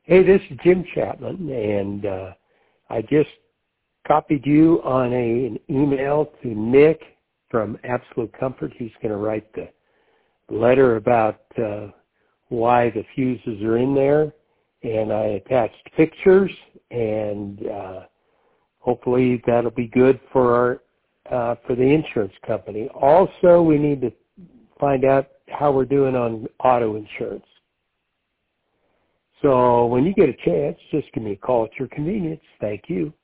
Hey, this is Jim Chapman, and I just copied you on an email to Nick from Absolute Comfort. He's going to write the letter about why the fuses are in there, and I attached pictures, and hopefully that'll be good for for the insurance company. Also, we need to find out how we're doing on auto insurance. So when you get a chance, just give me a call at your convenience. Thank you.